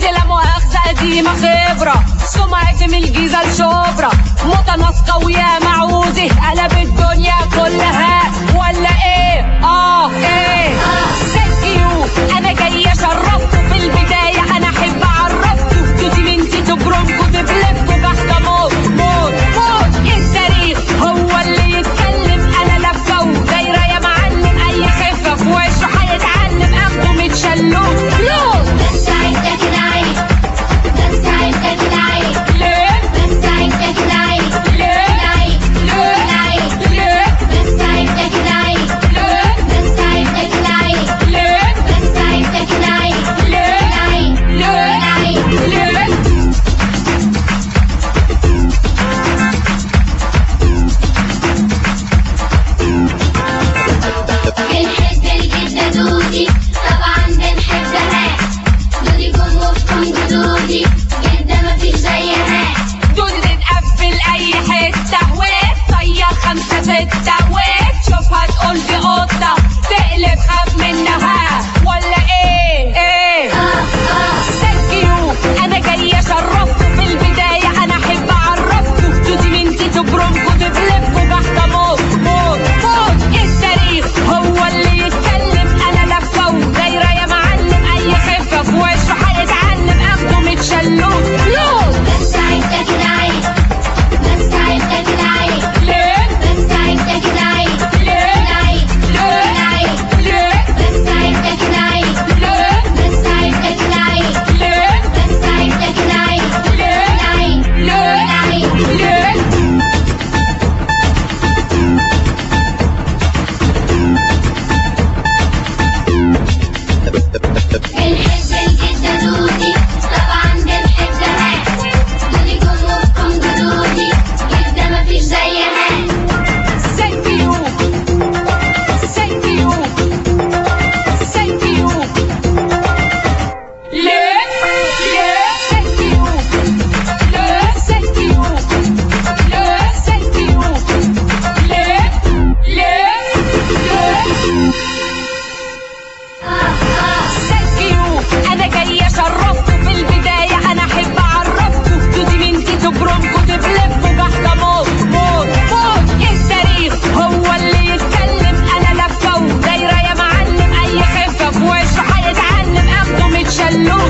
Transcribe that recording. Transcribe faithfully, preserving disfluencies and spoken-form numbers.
لا مؤاخذة قديمة خبرة، سمعتي من الجيزة لشبرا، متناسقة ويا معوزة قلب الدنيا كلها ولا ايه؟ اه ايه؟ سكيو انا جاية شرفتكوا في البداية، انا احب اعرفكوا توتي منتي تبرمكوا تبلفكوا بحكة موت موت موت. التاريخ هو اللي يتكلم، انا لفة ودايرة يا معلم، اي خفة في وشه هيتعلم اخده متشلوه فلوس. بس عايزة كده عيب، بس عايزة كده عيب، ليه؟ بس عايزة كده عيب، ليه؟ عيب، ليه؟ عيب، ليه؟ بس عايزة كده عيب، ليه؟ بس عايزة كده عيب، ليه؟ بس عايزة كده عيب، ليه؟ عيب، ليه؟ عيب. ليه؟ بنحب الجدة دودي، طبعا بنحبها، دودي كم وفكم جدودي، جدة مفيش زيها. دودي تتقفل اي حته وتصير خمسه سته وتشوفها تقول دي قطه تقلب خاف منها ولا ايه؟ ايه؟ اه اه سكيو انا جايه شرفتكوا في البدايه، انا احب اعرفكوا توتي منتي تبرمكوا تبلفكوا بحكة موت موت موت. التاريخ هو اللي يتكلم، انا لفه ودايره يا معلم، اي خفه في وشه هيتعلم اخده متشلوه فلوس. بس عايزة كده عيب، بس عايزة كده عيب، ليه؟ بس عايزة كده عيب، ليه؟ عيب، ليه؟ عيب، ليه؟ بس عايزة كده عيب، ليه؟ بس عايزة كده عيب، ليه؟ بس عايزة كده عيب، ليه؟ عيب، ليه؟ عيب. ليه؟ بنحب الجدة دودي، طبعا بنحبها، دودي كم وفكم جدودي، جدة مفيش زيها. سكيو سكيو سكيو ليه؟ ليه؟ سكيو ليه؟ سكيو ليه؟ سكيو ليه؟ ليه؟ ليه؟ اه اه سكيو انا جايه شرفتكوا في البدايه، انا احب اعرفكوا توتي منتي تبرمكوا تبلفكوا بحكة موت موت موت. التاريخ هو اللي يتكلم، انا لفه ودايره يا معلم، اي خفه في وشه هيتعلم اخده متشلوه